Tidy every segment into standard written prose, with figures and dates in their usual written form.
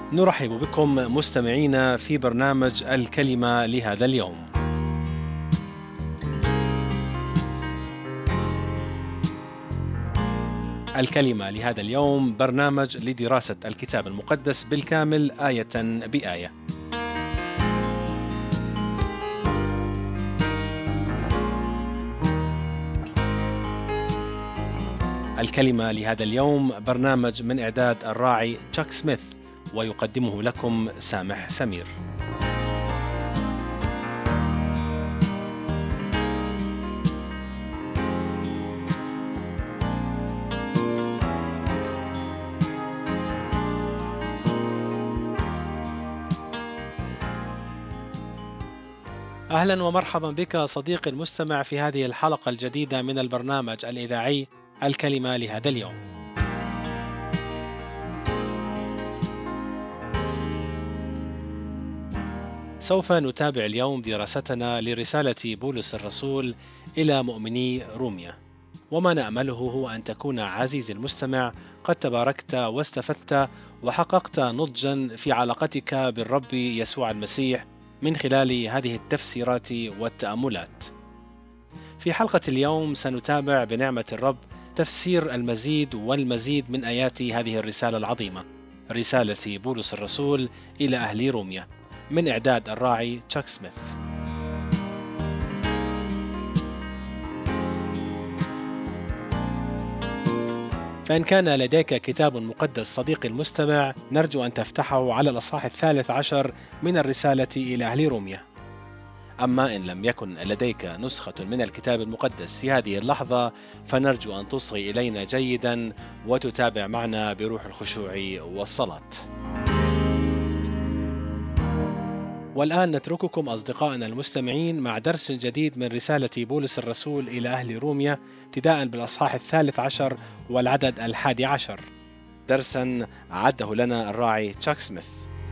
نرحب بكم مستمعينا في برنامج الكلمة لهذا اليوم. الكلمة لهذا اليوم برنامج لدراسة الكتاب المقدس بالكامل آية بآية. الكلمة لهذا اليوم برنامج من إعداد الراعي تشاك سميث، ويقدمه لكم سامح سمير. أهلا ومرحبا بك صديقي المستمع في هذه الحلقة الجديدة من البرنامج الإذاعي الكلمة لهذا اليوم. سوف نتابع اليوم دراستنا لرسالة بولس الرسول إلى مؤمني روميا، وما نأمله هو أن تكون عزيزي المستمع قد تباركت واستفدت وحققت نضجا في علاقتك بالرب يسوع المسيح من خلال هذه التفسيرات والتأملات. في حلقة اليوم سنتابع بنعمة الرب تفسير المزيد والمزيد من آيات هذه الرسالة العظيمة، رسالة بولس الرسول إلى أهل روميا، من إعداد الراعي تشاك سميث. فإن كان لديك كتاب مقدس صديقي المستمع، نرجو أن تفتحه على الأصحاح 13 من الرسالة إلى أهل روميا. أما إن لم يكن لديك نسخة من الكتاب المقدس في هذه اللحظة، فنرجو أن تصغي إلينا جيدا وتتابع معنا بروح الخشوع والصلاة. والآن نترككم أصدقائنا المستمعين مع درس جديد من رسالة بولس الرسول إلى أهل روميا، ابتداء بالأصحاح 13 والعدد 11، درسا عده لنا الراعي تشاك سميث.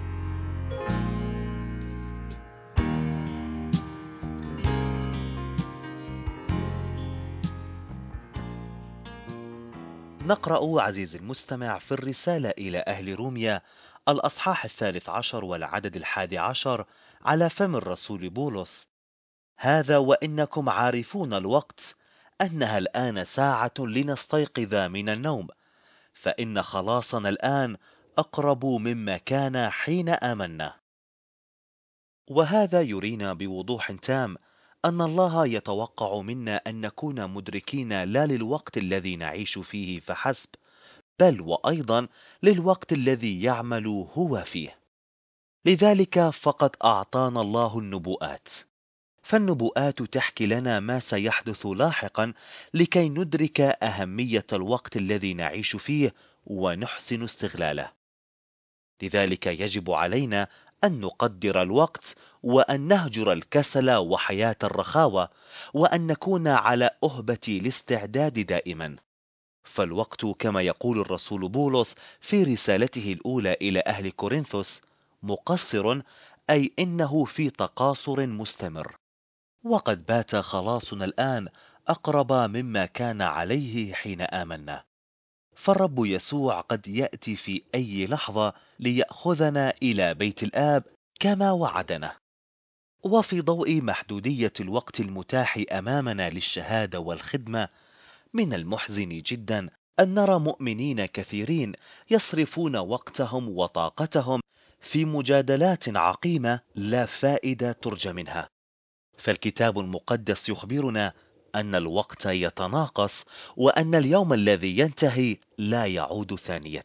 نقرأ عزيزي المستمع في الرسالة إلى أهل روميا الأصحاح 13 والعدد 11 على فم الرسول بولس: هذا وإنكم عارفون الوقت أنها الآن ساعة لنستيقظ من النوم، فإن خلاصنا الآن أقرب مما كان حين آمنا. وهذا يرينا بوضوح تام أن الله يتوقع منا أن نكون مدركين لا للوقت الذي نعيش فيه فحسب، بل وأيضا للوقت الذي يعمل هو فيه. لذلك فقد أعطانا الله النبوءات، فالنبوءات تحكي لنا ما سيحدث لاحقا لكي ندرك أهمية الوقت الذي نعيش فيه ونحسن استغلاله. لذلك يجب علينا أن نقدر الوقت، وأن نهجر الكسل وحياة الرخاوة، وأن نكون على أهبة الاستعداد دائما. فالوقت كما يقول الرسول بولس في رسالته الأولى إلى أهل كورنثوس مقصر، أي إنه في تقاصر مستمر، وقد بات خلاصنا الآن أقرب مما كان عليه حين آمنا. فالرب يسوع قد يأتي في أي لحظة ليأخذنا إلى بيت الآب كما وعدنا. وفي ضوء محدودية الوقت المتاح أمامنا للشهادة والخدمة، من المحزن جدا أن نرى مؤمنين كثيرين يصرفون وقتهم وطاقتهم في مجادلات عقيمة لا فائدة ترجى منها. فالكتاب المقدس يخبرنا أن الوقت يتناقص، وأن اليوم الذي ينتهي لا يعود ثانية.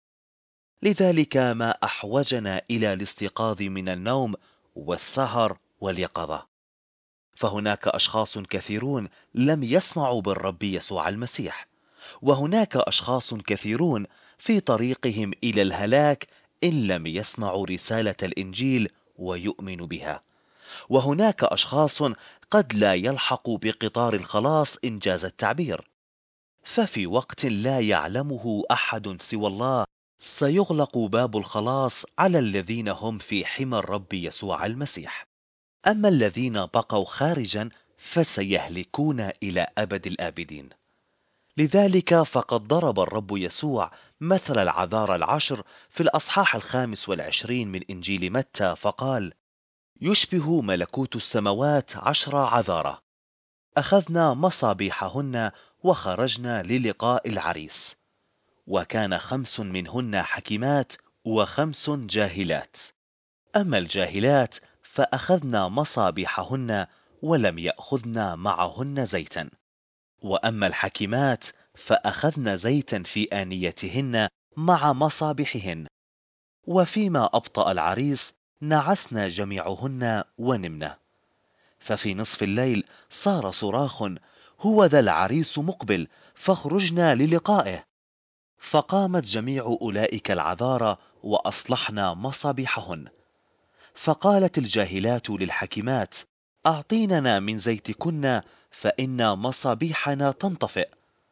لذلك ما أحوجنا إلى الاستيقاظ من النوم والسهر واليقظة. فهناك أشخاص كثيرون لم يسمعوا بالرب يسوع المسيح، وهناك أشخاص كثيرون في طريقهم إلى الهلاك إن لم يسمعوا رسالة الإنجيل ويؤمنوا بها. وهناك أشخاص قد لا يلحقوا بقطار الخلاص إنجاز التعبير. ففي وقت لا يعلمه أحد سوى الله سيغلق باب الخلاص على الذين هم في حمى الرب يسوع المسيح. أما الذين بقوا خارجا فسيهلكون إلى أبد الآبدين. لذلك فقد ضرب الرب يسوع مثل العذارى العشر في الأصحاح 25 من إنجيل متى فقال: يشبه ملكوت السماوات 10 عذارى، أخذنا مصابيحهن وخرجنا للقاء العريس، وكان 5 منهن حكيمات و5 جاهلات. أما الجاهلات فأخذنا مصابيحهن ولم يأخذن معهن زيتا، وأما الحكيمات فأخذن زيتا في آنيتهن مع مصابيحهن. وفيما أبطأ العريس نعسنا جميعهن ونمنا. ففي نصف الليل صار صراخ: هو ذا العريس مقبل، فاخرجنا للقائه. فقامت جميع أولئك العذارى وأصلحنا مصابيحهن. فقالت الجاهلات للحكيمات: أعطيننا من زيتكن فإن مصابيحنا تنطفئ.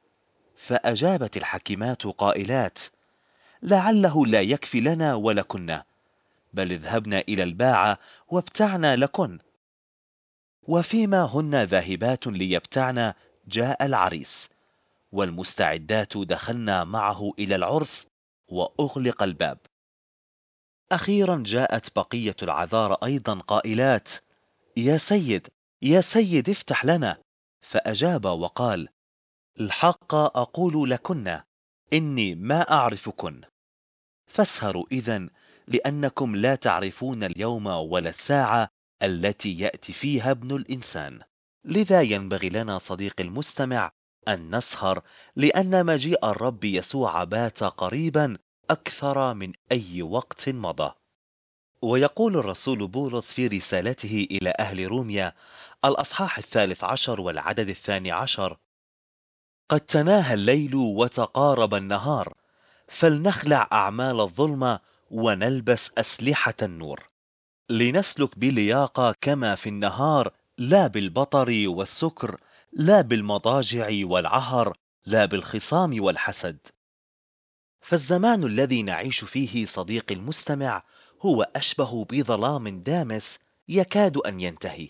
فأجابت الحكيمات قائلات: لعله لا يكفي لنا ولكن، بل اذهبنا إلى الباعة وابتعنا لكن. وفيما هن ذاهبات ليبتعن جاء العريس، والمستعدات دخلنا معه إلى العرس وأغلق الباب. أخيرا جاءت بقية العذارى أيضا قائلات: يا سيد، يا سيد، افتح لنا. فأجاب وقال: الحق أقول لكن إني ما أعرفكن. فاسهروا إذن، لأنكم لا تعرفون اليوم ولا الساعة التي يأتي فيها ابن الإنسان. لذا ينبغي لنا صديقي المستمع أن نسهر، لأن مجيء الرب يسوع بات قريبا أكثر من أي وقت مضى. ويقول الرسول بولس في رسالته إلى أهل روميا الأصحاح 13 والعدد 12: قد تناهى الليل وتقارب النهار، فلنخلع أعمال الظلمة ونلبس أسلحة النور، لنسلك بلياقة كما في النهار، لا بالبطر والسكر، لا بالمضاجع والعهر، لا بالخصام والحسد. فالزمان الذي نعيش فيه صديقي المستمع هو أشبه بظلام دامس يكاد أن ينتهي.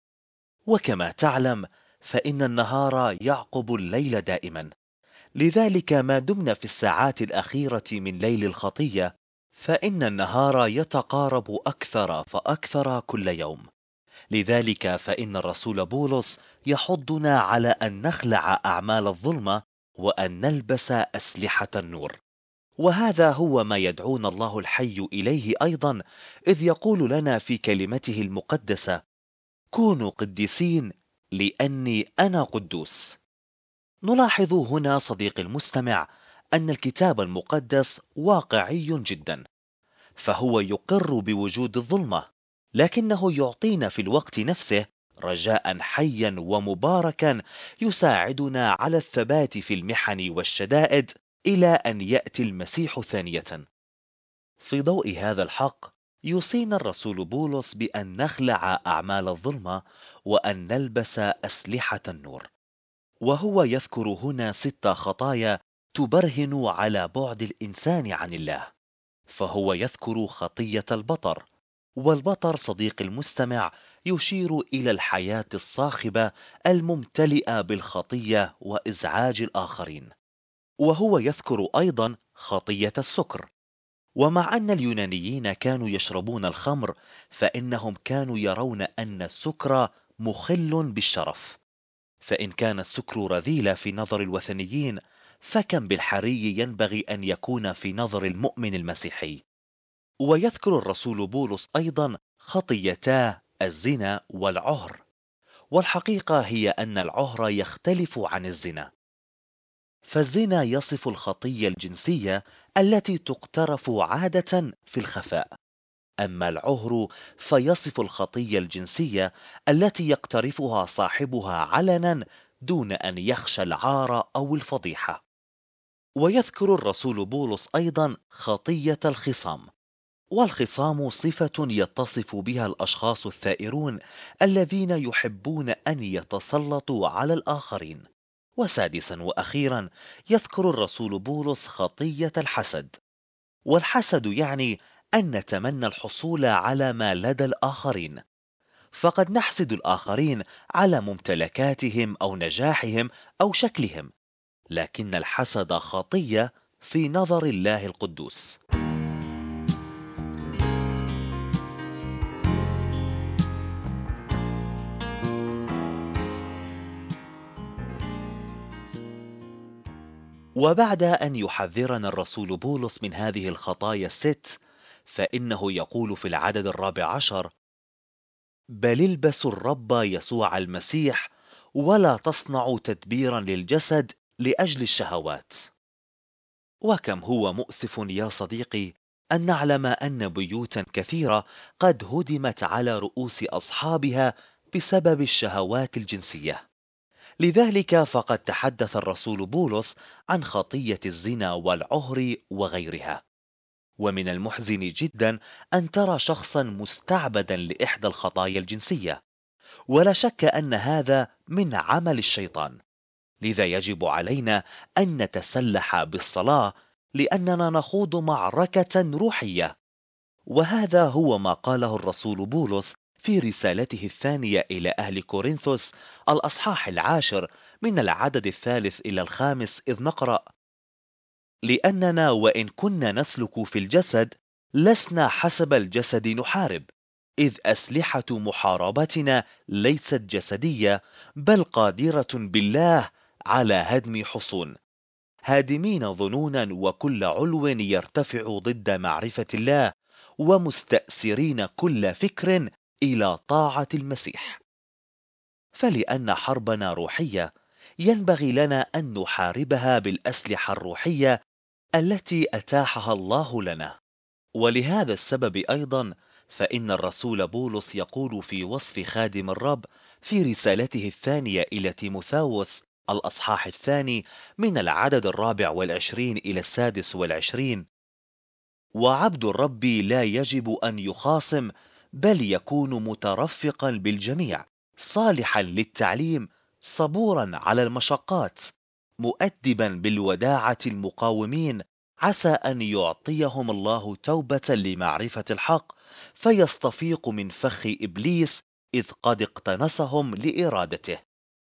وكما تعلم فإن النهار يعقب الليل دائما، لذلك ما دمنا في الساعات الأخيرة من ليل الخطية فإن النهار يتقارب أكثر فأكثر كل يوم. لذلك فإن الرسول بولس يحضنا على أن نخلع أعمال الظلمة وأن نلبس أسلحة النور. وهذا هو ما يدعونا الله الحي إليه أيضا، إذ يقول لنا في كلمته المقدسة: كونوا قديسين لأني أنا قدوس. نلاحظ هنا صديقي المستمع أن الكتاب المقدس واقعي جدا، فهو يقر بوجود الظلمة، لكنه يعطينا في الوقت نفسه رجاء حيا ومباركا يساعدنا على الثبات في المحن والشدائد إلى أن يأتي المسيح ثانية. في ضوء هذا الحق يوصينا الرسول بولس بأن نخلع أعمال الظلمة وأن نلبس أسلحة النور. وهو يذكر هنا 6 خطايا تبرهن على بعد الإنسان عن الله. فهو يذكر خطية البطر، والبطر صديق المستمع يشير إلى الحياة الصاخبة الممتلئة بالخطية وإزعاج الآخرين. وهو يذكر أيضا خطية السكر. ومع أن اليونانيين كانوا يشربون الخمر فإنهم كانوا يرون أن السكر مخل بالشرف، فإن كان السكر رذيل في نظر الوثنيين فكم بالحري ينبغي أن يكون في نظر المؤمن المسيحي. ويذكر الرسول بولس أيضا خطيتا الزنا والعهر، والحقيقة هي أن العهر يختلف عن الزنا. فالزنا يصف الخطية الجنسية التي تقترف عادة في الخفاء، أما العهر فيصف الخطية الجنسية التي يقترفها صاحبها علنا دون أن يخشى العار أو الفضيحة. ويذكر الرسول بولس أيضا خطية الخصام، والخصام صفة يتصف بها الأشخاص الثائرون الذين يحبون أن يتسلطوا على الآخرين. وسادسا وأخيرا يذكر الرسول بولس خطية الحسد، والحسد يعني أن نتمنى الحصول على ما لدى الآخرين، فقد نحسد الآخرين على ممتلكاتهم أو نجاحهم أو شكلهم، لكن الحسد خطية في نظر الله القدوس. وبعد أن يحذرنا الرسول بولس من هذه الخطايا الست، فإنه يقول في العدد 14: بل البسوا الرب يسوع المسيح، ولا تصنعوا تدبيرا للجسد لأجل الشهوات. وكم هو مؤسف يا صديقي أن نعلم أن بيوتا كثيرة قد هدمت على رؤوس أصحابها بسبب الشهوات الجنسية. لذلك فقد تحدث الرسول بولس عن خطية الزنا والعهر وغيرها. ومن المحزن جدا أن ترى شخصا مستعبدا لإحدى الخطايا الجنسية، ولا شك أن هذا من عمل الشيطان. لذا يجب علينا أن نتسلح بالصلاة، لأننا نخوض معركة روحية. وهذا هو ما قاله الرسول بولس في رسالته الثانية إلى أهل كورنثوس الأصحاح 10 من العدد 3 إلى 5، إذ نقرأ: لأننا وإن كنا نسلك في الجسد لسنا حسب الجسد نحارب، إذ أسلحة محاربتنا ليست جسدية، بل قادرة بالله على هدم حصون، هادمين ظنونا وكل علو يرتفع ضد معرفة الله، ومستأسرين كل فكر إلى طاعة المسيح. فلأن حربنا روحية، ينبغي لنا أن نحاربها بالأسلحة الروحية التي أتاحها الله لنا. ولهذا السبب أيضا فإن الرسول بولس يقول في وصف خادم الرب في رسالته الثانية إلى تيموثاوس الأصحاح 2 من العدد 24 إلى 26: وعبد الرب لا يجب أن يخاصم، بل يكون مترفقا بالجميع، صالحا للتعليم، صبورا على المشقات، مؤدبا بالوداعة المقاومين، عسى أن يعطيهم الله توبة لمعرفة الحق، فيستفيق من فخ إبليس، إذ قد اقتنصهم لإرادته.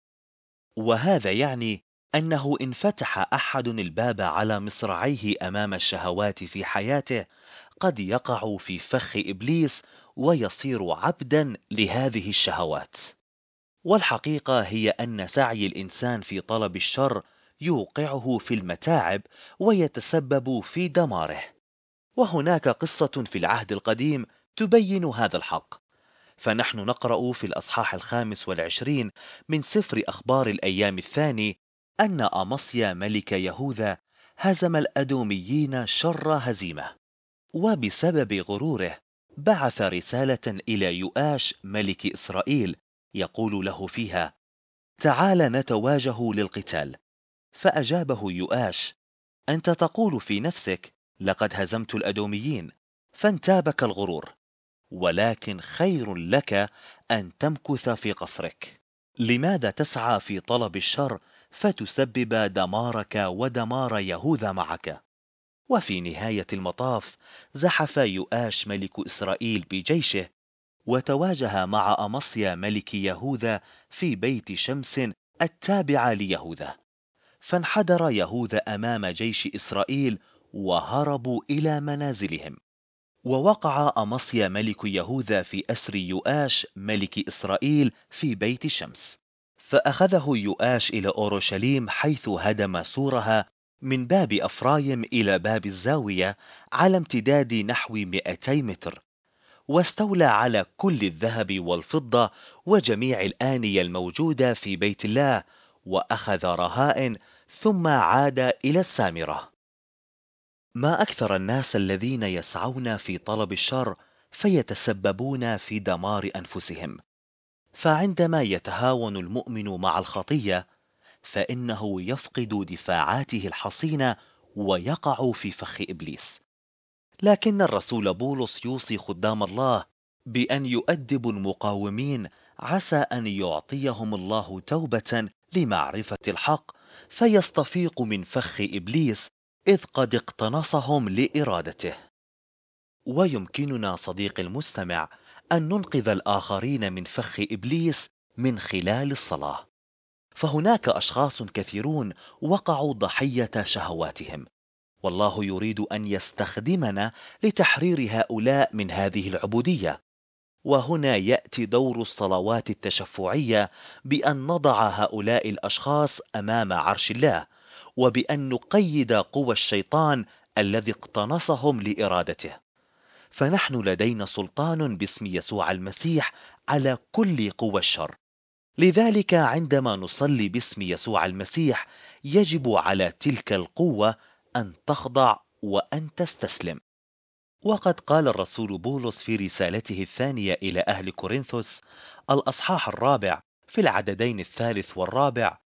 وهذا يعني أنه إن فتح أحد الباب على مصراعيه أمام الشهوات في حياته، قد يقع في فخ إبليس ويصير عبدا لهذه الشهوات. والحقيقة هي أن سعي الإنسان في طلب الشر يوقعه في المتاعب ويتسبب في دماره. وهناك قصة في العهد القديم تبين هذا الحق. فنحن نقرأ في الأصحاح 25 من سفر أخبار الأيام الثاني أن أمصيا ملك يهوذا هزم الأدوميين شر هزيمة، وبسبب غروره بعث رسالة إلى يؤاش ملك إسرائيل يقول له فيها: تعال نتواجه للقتال. فأجابه يؤاش: أنت تقول في نفسك لقد هزمت الأدوميين، فانتابك الغرور، ولكن خير لك أن تمكث في قصرك. لماذا تسعى في طلب الشر فتسبب دمارك ودمار يهوذا معك؟ وفي نهاية المطاف زحف يؤاش ملك إسرائيل بجيشه وتواجه مع أمصيا ملك يهوذا في بيت شمس التابع ليهوذا، فانحدر يهوذا أمام جيش إسرائيل وهربوا إلى منازلهم. ووقع أمصيا ملك يهوذا في أسر يؤاش ملك إسرائيل في بيت شمس، فأخذه يؤاش إلى أورشليم، حيث هدم سورها من باب أفرايم إلى باب الزاوية على امتداد نحو 200 متر، واستولى على كل الذهب والفضة وجميع الآنية الموجودة في بيت الله، وأخذ رهائن، ثم عاد إلى السامرة. ما أكثر الناس الذين يسعون في طلب الشر فيتسببون في دمار أنفسهم. فعندما يتهاون المؤمن مع الخطية، فإنه يفقد دفاعاته الحصينة ويقع في فخ إبليس. لكن الرسول بولس يوصي خدام الله بأن يؤدبوا المقاومين، عسى أن يعطيهم الله توبة لمعرفة الحق، فيستفيق من فخ إبليس، إذ قد اقتنصهم لإرادته. ويمكننا صديقي المستمع أن ننقذ الآخرين من فخ إبليس من خلال الصلاة. فهناك أشخاص كثيرون وقعوا ضحية شهواتهم، والله يريد أن يستخدمنا لتحرير هؤلاء من هذه العبودية. وهنا يأتي دور الصلوات التشفعية، بأن نضع هؤلاء الأشخاص أمام عرش الله، وبأن نقيد قوى الشيطان الذي اقتنصهم لإرادته. فنحن لدينا سلطان باسم يسوع المسيح على كل قوى الشر. لذلك عندما نصلي باسم يسوع المسيح يجب على تلك القوة أن تخضع وأن تستسلم. وقد قال الرسول بولس في رسالته الثانية إلى أهل كورنثوس الأصحاح 4 في العددين 3 و4: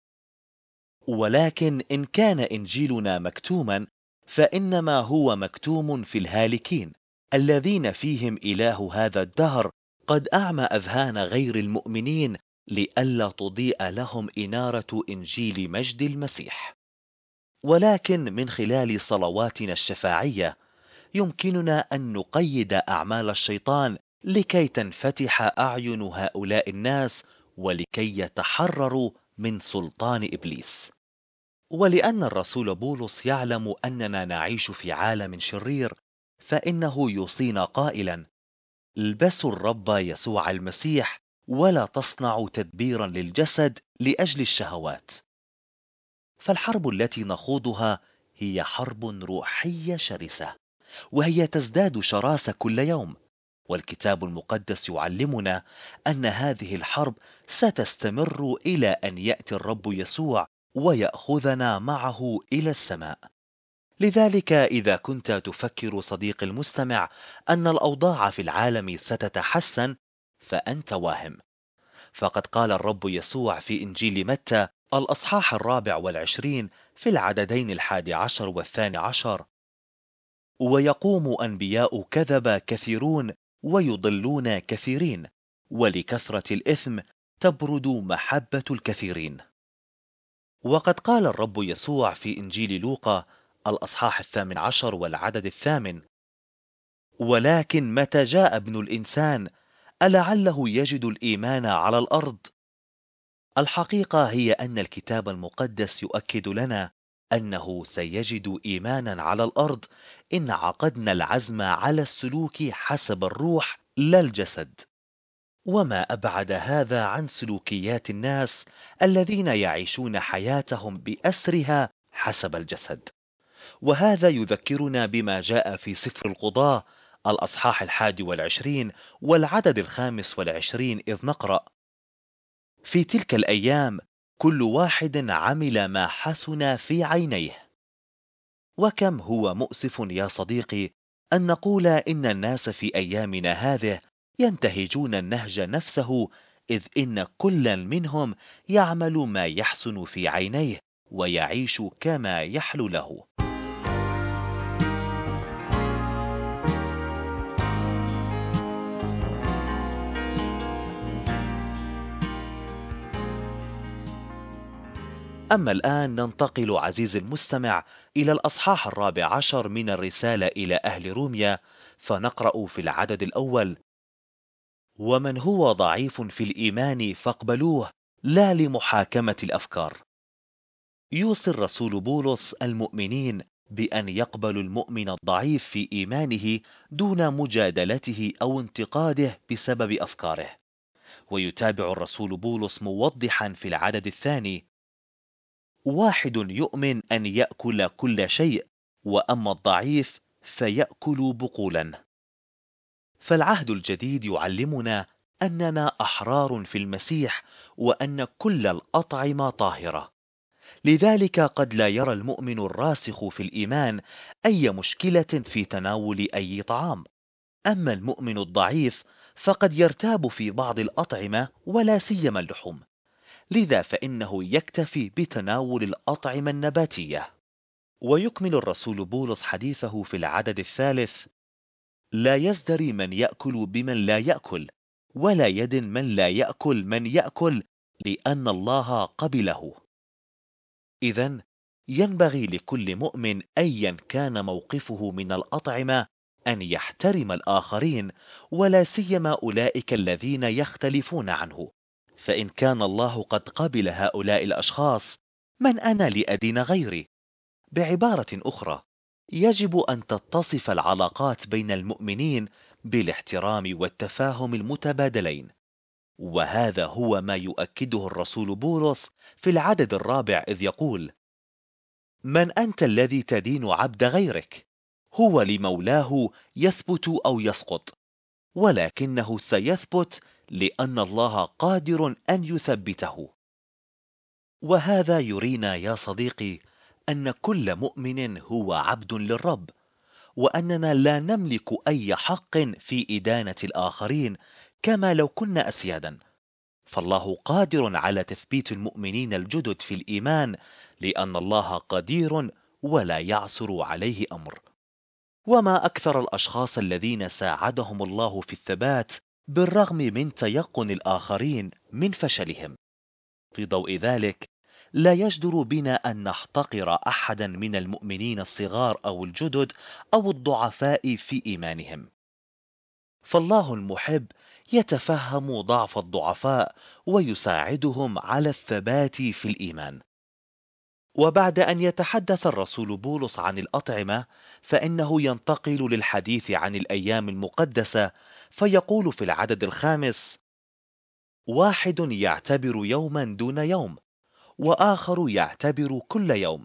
ولكن إن كان إنجيلنا مكتوما فإنما هو مكتوم في الهالكين الذين فيهم إله هذا الدهر قد أعمى أذهان غير المؤمنين لئلا تضيء لهم إنارة إنجيل مجد المسيح. ولكن من خلال صلواتنا الشفاعية يمكننا أن نقيد أعمال الشيطان لكي تنفتح أعين هؤلاء الناس ولكي يتحرروا من سلطان إبليس. ولأن الرسول بولس يعلم أننا نعيش في عالم شرير، فإنه يوصينا قائلا: البسوا الرب يسوع المسيح ولا تصنعوا تدبيرا للجسد لأجل الشهوات. فالحرب التي نخوضها هي حرب روحية شرسة، وهي تزداد شراسة كل يوم، والكتاب المقدس يعلمنا أن هذه الحرب ستستمر إلى أن يأتي الرب يسوع ويأخذنا معه إلى السماء. لذلك إذا كنت تفكر صديقي المستمع أن الأوضاع في العالم ستتحسن فأنت واهم. فقد قال الرب يسوع في إنجيل متى الأصحاح 24 في العددين 11 و12: ويقوم أنبياء كذب كثيرون ويضلون كثيرين، ولكثرة الإثم تبرد محبة الكثيرين. وقد قال الرب يسوع في إنجيل لوقا الأصحاح 18 والعدد 8: ولكن متى جاء ابن الإنسان ألعله يجد الإيمان على الأرض؟ الحقيقة هي أن الكتاب المقدس يؤكد لنا أنه سيجد إيمانا على الأرض إن عقدنا العزم على السلوك حسب الروح لا الجسد. وما أبعد هذا عن سلوكيات الناس الذين يعيشون حياتهم بأسرها حسب الجسد. وهذا يذكرنا بما جاء في سفر القضاة الأصحاح 21 والعدد 25، إذ نقرأ: في تلك الأيام كل واحد عمل ما حسن في عينيه. وكم هو مؤسف يا صديقي أن نقول إن الناس في أيامنا هذه ينتهجون النهج نفسه، إذ إن كلا منهم يعمل ما يحسن في عينيه ويعيش كما يحلو له. أما الآن ننتقل عزيزي المستمع إلى الأصحاح 14 من الرسالة إلى أهل روميا، فنقرأ في العدد الأول: ومن هو ضعيف في الإيمان فاقبلوه لا لمحاكمة الأفكار. يوصي الرسول بولس المؤمنين بأن يقبلوا المؤمن الضعيف في إيمانه دون مجادلته أو انتقاده بسبب أفكاره. ويتابع الرسول بولس موضحا في العدد الثاني: واحد يؤمن أن يأكل كل شيء، وأما الضعيف فيأكل بقولا. فالعهد الجديد يعلمنا أننا أحرار في المسيح، وأن كل الأطعمة طاهرة. لذلك قد لا يرى المؤمن الراسخ في الإيمان أي مشكلة في تناول أي طعام. أما المؤمن الضعيف فقد يرتاب في بعض الأطعمة ولا سيما اللحوم، لذا فإنه يكتفي بتناول الأطعمة النباتية. ويكمل الرسول بولس حديثه في العدد الثالث: لا يزدري من يأكل بمن لا يأكل، ولا يدن من لا يأكل من يأكل، لأن الله قبله. إذن ينبغي لكل مؤمن أيا كان موقفه من الأطعمة أن يحترم الآخرين، ولا سيما أولئك الذين يختلفون عنه، فإن كان الله قد قبل هؤلاء الأشخاص، من أنا لأدين غيري؟ بعبارة أخرى، يجب أن تتصف العلاقات بين المؤمنين بالاحترام والتفاهم المتبادلين. وهذا هو ما يؤكده الرسول بولس في العدد الرابع، إذ يقول: من أنت الذي تدين عبد غيرك؟ هو لمولاه يثبت أو يسقط، ولكنه سيثبت لأن الله قادر أن يثبته. وهذا يرينا يا صديقي أن كل مؤمن هو عبد للرب، وأننا لا نملك أي حق في إدانة الآخرين كما لو كنا أسيادا. فالله قادر على تثبيت المؤمنين الجدد في الإيمان، لأن الله قدير ولا يعثر عليه أمر. وما أكثر الأشخاص الذين ساعدهم الله في الثبات بالرغم من تيقن الآخرين من فشلهم. في ضوء ذلك، لا يجدر بنا أن نحتقر أحدا من المؤمنين الصغار أو الجدد أو الضعفاء في إيمانهم. فالله المحب يتفهم ضعف الضعفاء ويساعدهم على الثبات في الإيمان. وبعد أن يتحدث الرسول بولس عن الأطعمة، فإنه ينتقل للحديث عن الأيام المقدسة، فيقول في العدد الخامس: واحد يعتبر يوما دون يوم، وآخر يعتبر كل يوم،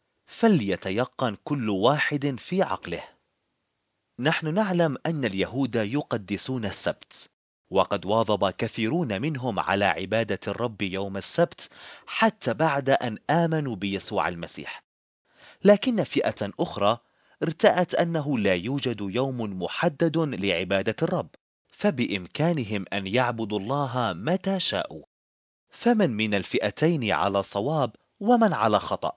فليتيقن كل واحد في عقله. نحن نعلم أن اليهود يقدسون السبت، وقد واظب كثيرون منهم على عبادة الرب يوم السبت حتى بعد أن آمنوا بيسوع المسيح. لكن فئة أخرى ارتأت أنه لا يوجد يوم محدد لعبادة الرب، فبإمكانهم أن يعبدوا الله متى شاءوا. فمن من الفئتين على صواب ومن على خطأ؟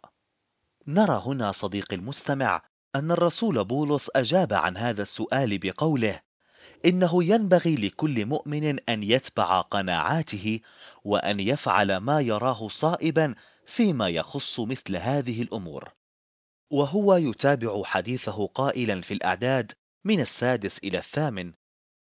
نرى هنا صديقي المستمع أن الرسول بولس أجاب عن هذا السؤال بقوله: إنه ينبغي لكل مؤمن أن يتبع قناعاته وأن يفعل ما يراه صائبا فيما يخص مثل هذه الأمور. وهو يتابع حديثه قائلا في الأعداد من 6 إلى 8: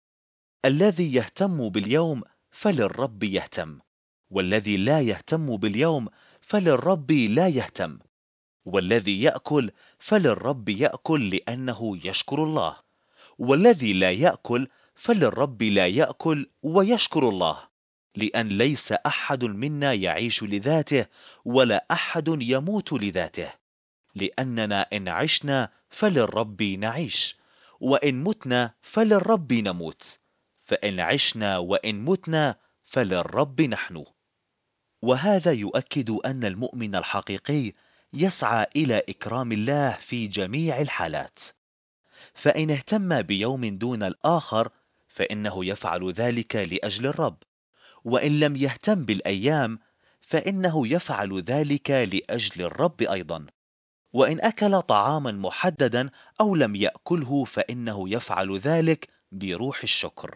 الذي يهتم باليوم فللرب يهتم، والذي لا يهتم باليوم فللرب لا يهتم، والذي يأكل فللرب يأكل لأنه يشكر الله، والذي لا يأكل فللرب لا يأكل ويشكر الله، لأن ليس أحد منا يعيش لذاته ولا أحد يموت لذاته، لأننا إن عشنا فللرب نعيش، وإن متنا فللرب نموت، فإن عشنا وإن متنا فللرب نحن. وهذا يؤكد أن المؤمن الحقيقي يسعى إلى إكرام الله في جميع الحالات. فإن اهتم بيوم دون الآخر فإنه يفعل ذلك لأجل الرب، وإن لم يهتم بالأيام فإنه يفعل ذلك لأجل الرب أيضا. وإن أكل طعاما محددا أو لم يأكله فإنه يفعل ذلك بروح الشكر.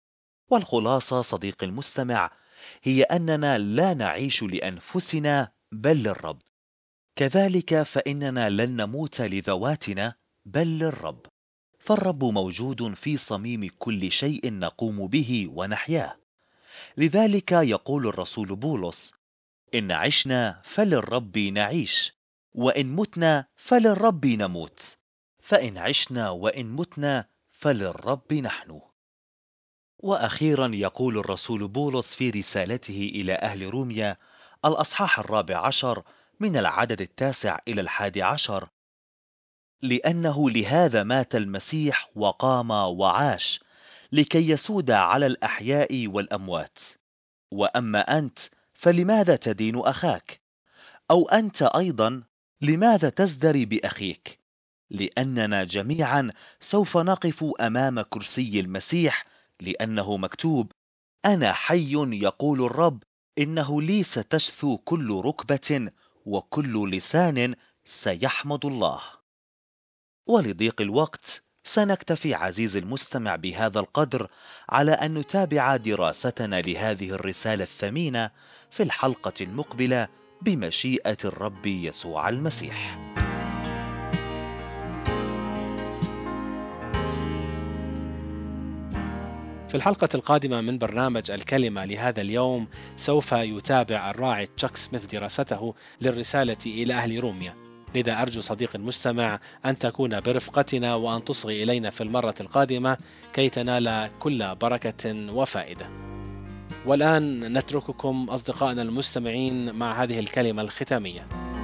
والخلاصة صديقي المستمع هي أننا لا نعيش لأنفسنا بل للرب، كذلك فإننا لن نموت لذواتنا بل للرب، فالرب موجود في صميم كل شيء نقوم به ونحياه. لذلك يقول الرسول بولس: إن عشنا فللرب نعيش، وإن متنا فللرب نموت، فإن عشنا وإن متنا فللرب نحن. وأخيرا يقول الرسول بولس في رسالته إلى أهل روميا الأصحاح 14 من العدد 9 إلى 11: لأنه لهذا مات المسيح وقام وعاش، لكي يسود على الأحياء والأموات. وأما أنت فلماذا تدين أخاك؟ أو أنت أيضا لماذا تزدري بأخيك؟ لأننا جميعا سوف نقف أمام كرسي المسيح، لأنه مكتوب: أنا حي يقول الرب، إنه لي ستشثو كل ركبة وكل لسان سيحمد الله. ولضيق الوقت سنكتفي عزيزي المستمع بهذا القدر، على أن نتابع دراستنا لهذه الرسالة الثمينة في الحلقة المقبلة بمشيئة الرب يسوع المسيح. في الحلقة القادمة من برنامج الكلمة لهذا اليوم سوف يتابع الراعي تشاك سميث دراسته للرسالة إلى أهل روميا. لذا أرجو صديقي المستمع أن تكون برفقتنا وأن تصغي إلينا في المرة القادمة كي تنال كل بركة وفائدة. والآن نترككم أصدقائنا المستمعين مع هذه الكلمة الختامية.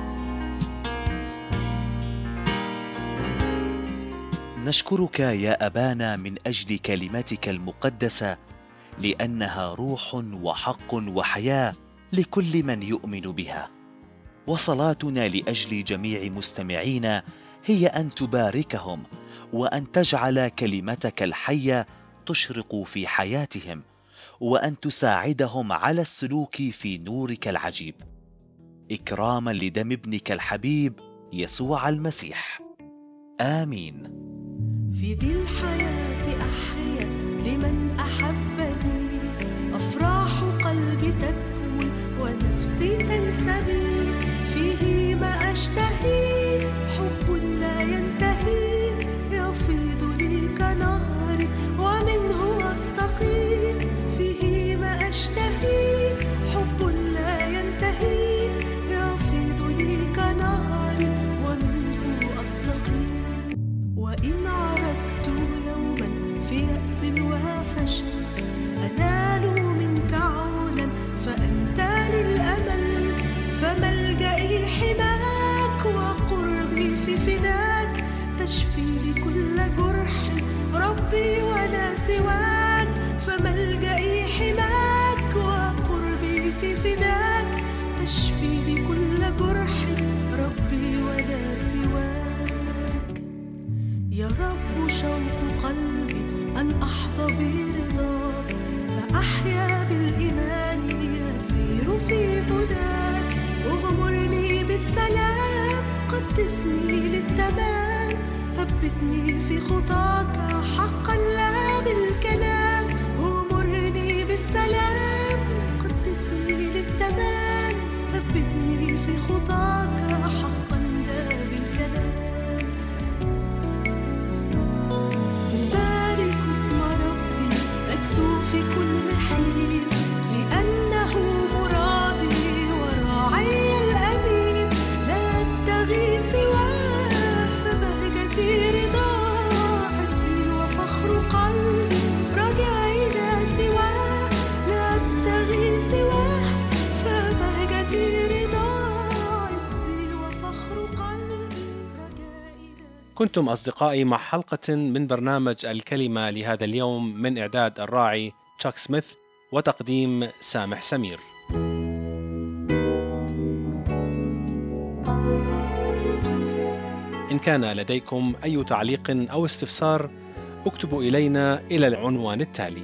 نشكرك يا أبانا من أجل كلمتك المقدسة، لأنها روح وحق وحياة لكل من يؤمن بها. وصلاتنا لأجل جميع مستمعينا هي أن تباركهم وأن تجعل كلمتك الحية تشرق في حياتهم، وأن تساعدهم على السلوك في نورك العجيب، إكراما لدم ابنك الحبيب يسوع المسيح. آمين. في ذي الحياة أحيا لمن أحبني، أفراح قلبي تكمل ونفسي تنسمي، فيه ما أشتهي حب لا ينتهي، يفيض لي كنهر ومنه أستقي، فيه ما أشتهي حب لا ينتهي، يفيض لي كنهر ومنه أستقي. وإن عرجت يوما في يأس وفشل، أنال منك عونا فأنت للأمل، فملجئي حماك وقربي في فداك، تشفي لي كل جرح ربي ولا سواك، فملجئي حماك وقربي في فداك، تشفي لي كل جرح ربي ولا سواك. يا رب شوق قلبي أن أحظى برضاك، فأحيا بالإيمان يسير في هداك، اغمرني بالسلام قدسني للتمام، ثبتني في خطاك حقا لا بالكلام، اغمرني بالسلام قدسني للتمام، ثبتني في خطاك حقا لا بالكلام. أبارك اسم ربي أكثو في كل حين، لأنه مرادي وراعي الأمين، لا أبتغي سواه فبهجتي رضاه، عزي وفخر قلبي رجائي لا سواه، لا أبتغي سواه فبهجتي رضاه، عزي وفخر قلبي رجائي لا سواه. كنتم أصدقائي مع حلقة من برنامج الكلمة لهذا اليوم من إعداد الراعي تشاك سميث وتقديم سامح سمير. إن كان لديكم أي تعليق أو استفسار اكتبوا إلينا إلى العنوان التالي: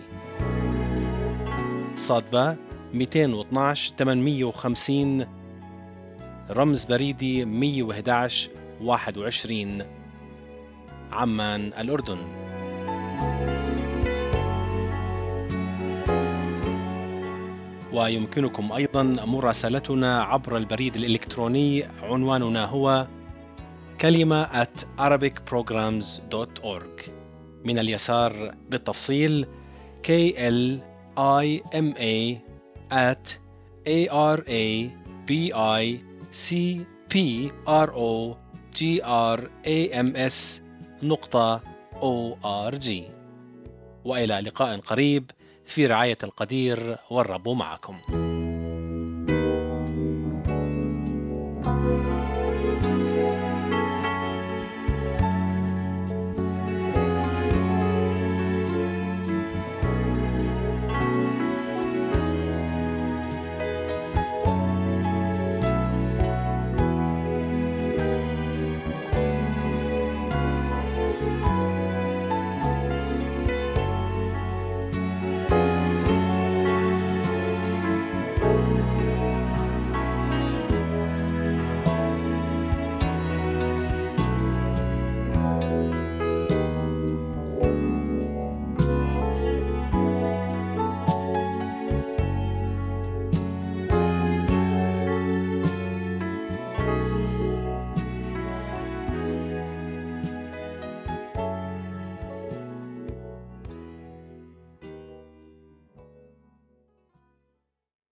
صادبة 212 850 رمز بريدي 111 21 عمان الأردن. ويمكنكم أيضا مراسلتنا عبر البريد الإلكتروني، عنواننا هو kalima@arabicprograms.org. من اليسار بالتفصيل KLIMA@ARABICPROGRAMS.org. وإلى لقاء قريب في رعاية القدير، والرب معكم.